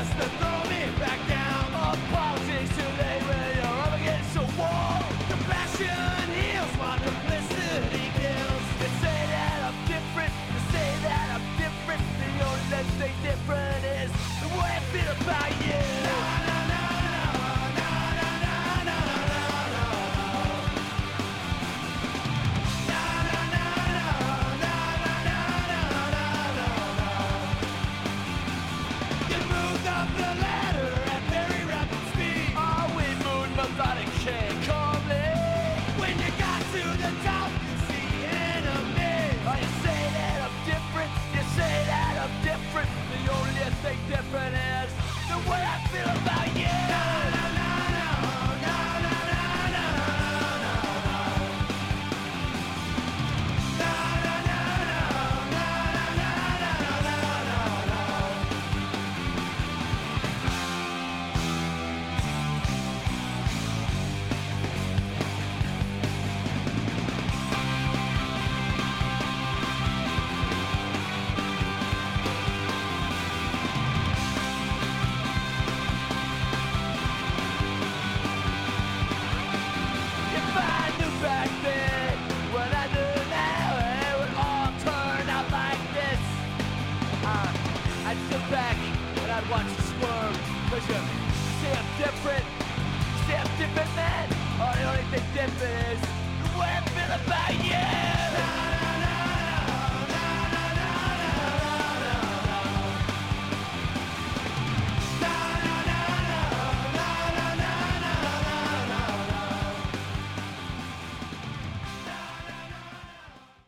just to throw me back down. All politics too late when you're up against a wall. Compassion heals while duplicity kills. You say that I'm different, you say that I'm different. The only thing different is the way I feel about you. Different is the way I feel about you. I'd sit back and I'd watch you squirm, 'cause you say I'm different.